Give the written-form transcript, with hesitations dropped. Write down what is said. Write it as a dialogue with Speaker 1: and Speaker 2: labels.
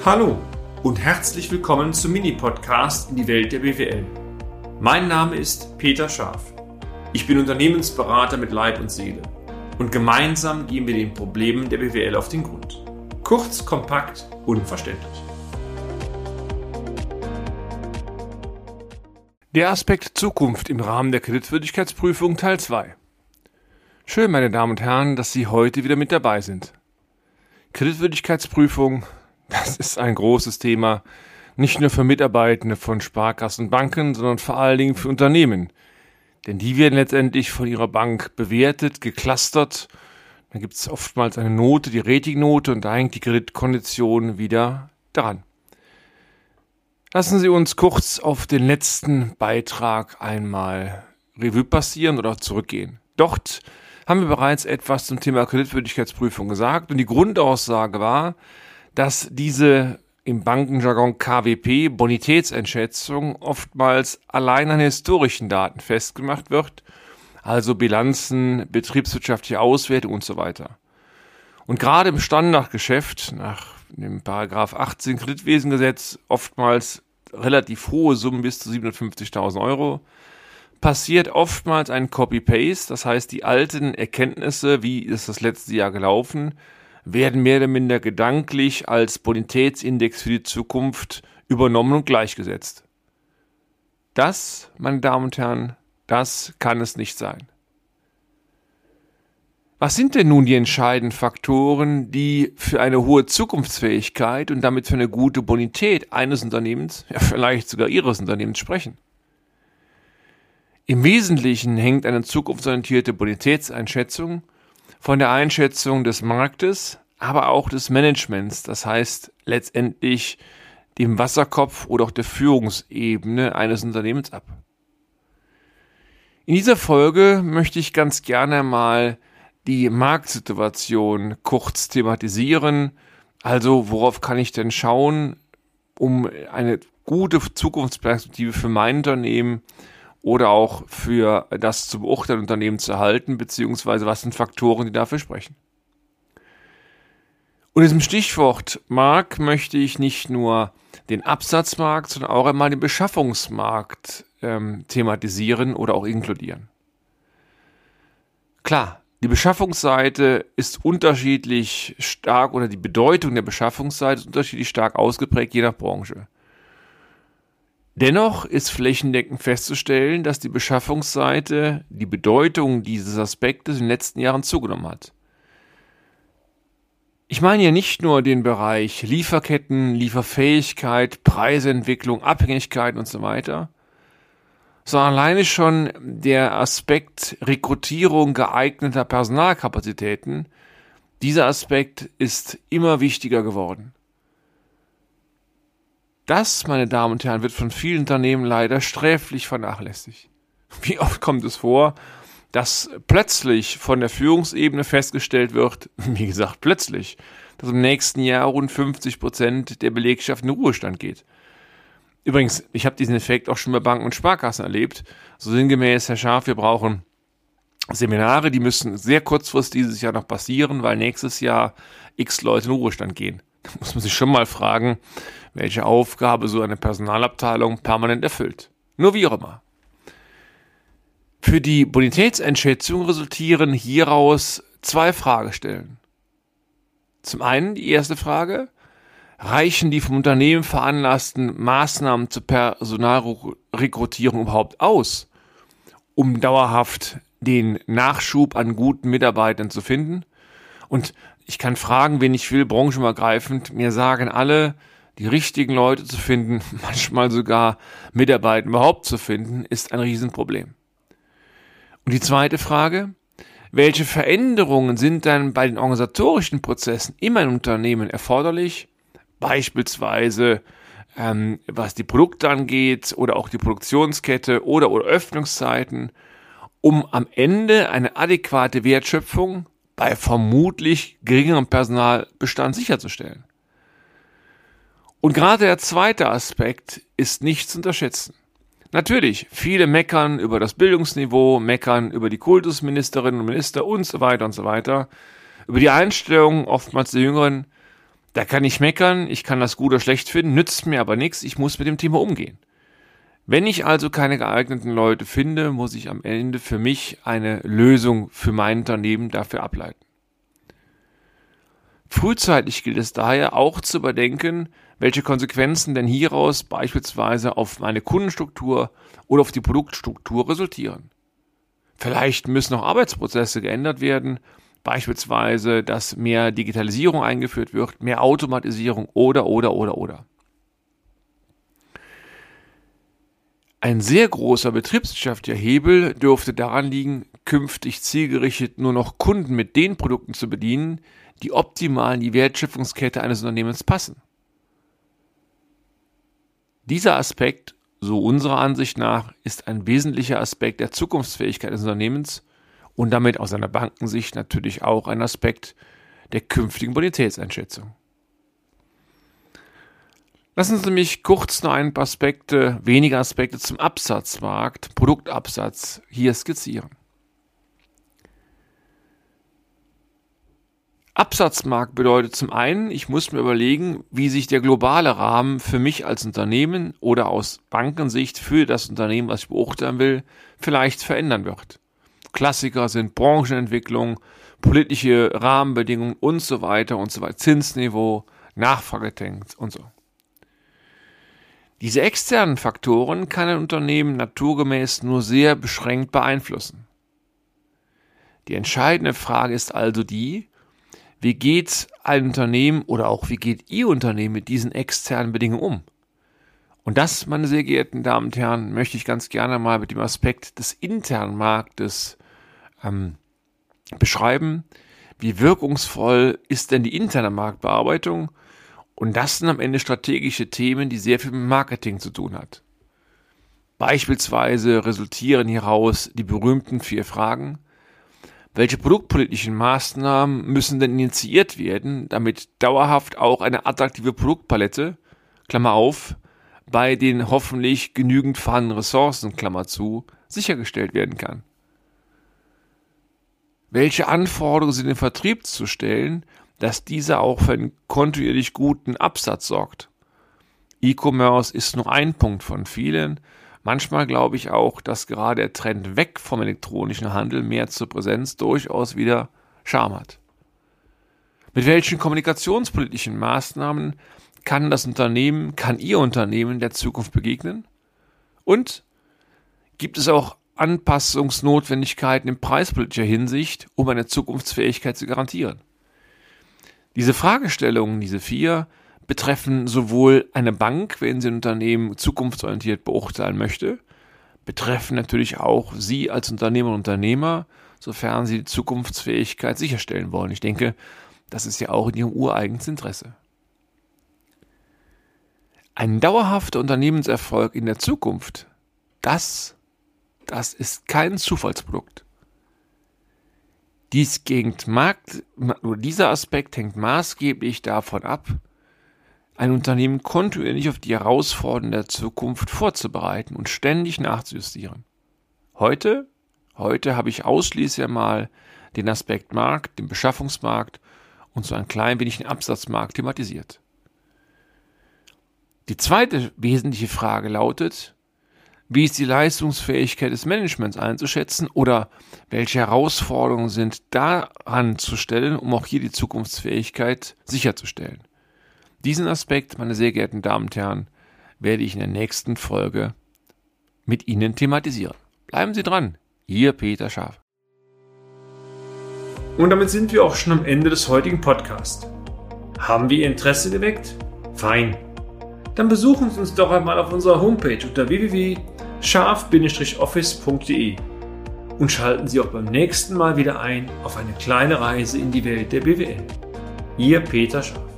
Speaker 1: Hallo und herzlich willkommen zum Mini-Podcast in die Welt der BWL. Mein Name ist Peter Scharf. Ich bin Unternehmensberater mit Leib und Seele und gemeinsam gehen wir den Problemen der BWL auf den Grund. Kurz, kompakt, unverständlich.
Speaker 2: Der Aspekt Zukunft im Rahmen der Kreditwürdigkeitsprüfung Teil 2. Schön, meine Damen und Herren, dass Sie heute wieder mit dabei sind. Kreditwürdigkeitsprüfung, das ist ein großes Thema, nicht nur für Mitarbeitende von Sparkassen und Banken, sondern vor allen Dingen für Unternehmen. Denn die werden letztendlich von ihrer Bank bewertet, geclustert. Da gibt es oftmals eine Note, die Ratingnote, und da hängt die Kreditkondition wieder dran. Lassen Sie uns kurz auf den letzten Beitrag einmal Revue passieren oder zurückgehen. Dort haben wir bereits etwas zum Thema Kreditwürdigkeitsprüfung gesagt und die Grundaussage war, dass diese im Bankenjargon KWP Bonitätseinschätzung oftmals allein an historischen Daten festgemacht wird, also Bilanzen, betriebswirtschaftliche Auswertung und so weiter. Und gerade im Standardgeschäft nach dem Paragraph 18 Kreditwesengesetz oftmals relativ hohe Summen bis zu 750.000 Euro, passiert oftmals ein Copy-Paste, das heißt die alten Erkenntnisse, wie ist das letzte Jahr gelaufen, werden mehr oder minder gedanklich als Bonitätsindex für die Zukunft übernommen und gleichgesetzt. Das, meine Damen und Herren, das kann es nicht sein. Was sind denn nun die entscheidenden Faktoren, die für eine hohe Zukunftsfähigkeit und damit für eine gute Bonität eines Unternehmens, ja vielleicht sogar Ihres Unternehmens sprechen? Im Wesentlichen hängt eine zukunftsorientierte Bonitätseinschätzung von der Einschätzung des Marktes, aber auch des Managements, das heißt letztendlich dem Wasserkopf oder auch der Führungsebene eines Unternehmens ab. In dieser Folge möchte ich ganz gerne mal die Marktsituation kurz thematisieren, also worauf kann ich denn schauen, um eine gute Zukunftsperspektive für mein Unternehmen oder auch für das zu beurteilende Unternehmen zu erhalten, beziehungsweise was sind Faktoren, die dafür sprechen. Unter diesem Stichwort Markt möchte ich nicht nur den Absatzmarkt, sondern auch einmal den Beschaffungsmarkt thematisieren oder auch inkludieren. Klar, die Beschaffungsseite ist unterschiedlich stark oder die Bedeutung der Beschaffungsseite ist unterschiedlich stark ausgeprägt, je nach Branche. Dennoch ist flächendeckend festzustellen, dass die Beschaffungsseite die Bedeutung dieses Aspektes in den letzten Jahren zugenommen hat. Ich meine hier nicht nur den Bereich Lieferketten, Lieferfähigkeit, Preisentwicklung, Abhängigkeit und so weiter, sondern alleine schon der Aspekt Rekrutierung geeigneter Personalkapazitäten. Dieser Aspekt ist immer wichtiger geworden. Das, meine Damen und Herren, wird von vielen Unternehmen leider sträflich vernachlässigt. Wie oft kommt es vor, dass plötzlich von der Führungsebene festgestellt wird, wie gesagt plötzlich, dass im nächsten Jahr rund 50% der Belegschaft in den Ruhestand geht. Übrigens, ich habe diesen Effekt auch schon bei Banken und Sparkassen erlebt. So sinngemäß, Herr Scharf, wir brauchen Seminare, die müssen sehr kurzfristig dieses Jahr noch passieren, weil nächstes Jahr x Leute in den Ruhestand gehen. Da muss man sich schon mal fragen, welche Aufgabe so eine Personalabteilung permanent erfüllt. Nur wie auch immer. Für die Bonitätseinschätzung resultieren hieraus zwei Fragestellen. Zum einen die erste Frage: Reichen die vom Unternehmen veranlassten Maßnahmen zur Personalrekrutierung überhaupt aus, um dauerhaft den Nachschub an guten Mitarbeitern zu finden? Und ich kann fragen, wen ich will, branchenübergreifend. Mir sagen alle, die richtigen Leute zu finden, manchmal sogar Mitarbeiter überhaupt zu finden, ist ein Riesenproblem. Und die zweite Frage: Welche Veränderungen sind dann bei den organisatorischen Prozessen in einem Unternehmen erforderlich? Beispielsweise was die Produkte angeht oder auch die Produktionskette oder Öffnungszeiten, um am Ende eine adäquate Wertschöpfung bei vermutlich geringerem Personalbestand sicherzustellen. Und gerade der zweite Aspekt ist nicht zu unterschätzen. Natürlich, viele meckern über das Bildungsniveau, meckern über die Kultusministerinnen und Minister und so weiter, über die Einstellung oftmals der Jüngeren. Da kann ich meckern, ich kann das gut oder schlecht finden, nützt mir aber nichts, ich muss mit dem Thema umgehen. Wenn ich also keine geeigneten Leute finde, muss ich am Ende für mich eine Lösung für mein Unternehmen dafür ableiten. Frühzeitig gilt es daher auch zu überdenken, welche Konsequenzen denn hieraus beispielsweise auf meine Kundenstruktur oder auf die Produktstruktur resultieren. Vielleicht müssen auch Arbeitsprozesse geändert werden, beispielsweise, dass mehr Digitalisierung eingeführt wird, mehr Automatisierung oder. Ein sehr großer betriebswirtschaftlicher Hebel dürfte daran liegen, künftig zielgerichtet nur noch Kunden mit den Produkten zu bedienen, die optimal in die Wertschöpfungskette eines Unternehmens passen. Dieser Aspekt, so unserer Ansicht nach, ist ein wesentlicher Aspekt der Zukunftsfähigkeit des Unternehmens und damit aus einer Bankensicht natürlich auch ein Aspekt der künftigen Bonitätseinschätzung. Lassen Sie mich kurz noch ein paar wenige Aspekte zum Absatzmarkt, Produktabsatz hier skizzieren. Absatzmarkt bedeutet zum einen, ich muss mir überlegen, wie sich der globale Rahmen für mich als Unternehmen oder aus Bankensicht für das Unternehmen, was ich beurteilen will, vielleicht verändern wird. Klassiker sind Branchenentwicklung, politische Rahmenbedingungen und so weiter, Zinsniveau, Nachfragetrends und so. Diese externen Faktoren kann ein Unternehmen naturgemäß nur sehr beschränkt beeinflussen. Die entscheidende Frage ist also die, wie geht ein Unternehmen oder auch wie geht Ihr Unternehmen mit diesen externen Bedingungen um? Und das, meine sehr geehrten Damen und Herren, möchte ich ganz gerne mal mit dem Aspekt des internen Marktes beschreiben. Wie wirkungsvoll ist denn die interne Marktbearbeitung? Und das sind am Ende strategische Themen, die sehr viel mit Marketing zu tun hat. Beispielsweise resultieren hieraus die berühmten 4 Fragen. Welche produktpolitischen Maßnahmen müssen denn initiiert werden, damit dauerhaft auch eine attraktive Produktpalette, Klammer auf, bei den hoffentlich genügend vorhandenen Ressourcen, Klammer zu, sichergestellt werden kann? Welche Anforderungen sind im Vertrieb zu stellen, dass dieser auch für einen kontinuierlich guten Absatz sorgt? E-Commerce ist nur ein Punkt von vielen. Manchmal glaube ich auch, dass gerade der Trend weg vom elektronischen Handel mehr zur Präsenz durchaus wieder Charme hat. Mit welchen kommunikationspolitischen Maßnahmen kann Ihr Unternehmen der Zukunft begegnen? Und gibt es auch Anpassungsnotwendigkeiten in preispolitischer Hinsicht, um eine Zukunftsfähigkeit zu garantieren? Diese Fragestellungen, diese 4, betreffen sowohl eine Bank, wenn sie ein Unternehmen zukunftsorientiert beurteilen möchte, betreffen natürlich auch Sie als Unternehmer und Unternehmer, sofern Sie die Zukunftsfähigkeit sicherstellen wollen. Ich denke, das ist ja auch in Ihrem ureigens Interesse. Ein dauerhafter Unternehmenserfolg in der Zukunft, das ist kein Zufallsprodukt. Dieser Aspekt hängt maßgeblich davon ab, ein Unternehmen kontinuierlich auf die Herausforderungen der Zukunft vorzubereiten und ständig nachzujustieren. Heute habe ich ausschließlich einmal den Aspekt Markt, den Beschaffungsmarkt und so ein klein wenig den Absatzmarkt thematisiert. Die zweite wesentliche Frage lautet, wie ist die Leistungsfähigkeit des Managements einzuschätzen oder welche Herausforderungen sind daran zu stellen, um auch hier die Zukunftsfähigkeit sicherzustellen? Diesen Aspekt, meine sehr geehrten Damen und Herren, werde ich in der nächsten Folge mit Ihnen thematisieren. Bleiben Sie dran, Ihr Peter Scharf.
Speaker 1: Und damit sind wir auch schon am Ende des heutigen Podcasts. Haben wir Ihr Interesse geweckt? Fein. Dann besuchen Sie uns doch einmal auf unserer Homepage unter www.scharf-office.de und schalten Sie auch beim nächsten Mal wieder ein auf eine kleine Reise in die Welt der BWL. Ihr Peter Scharf.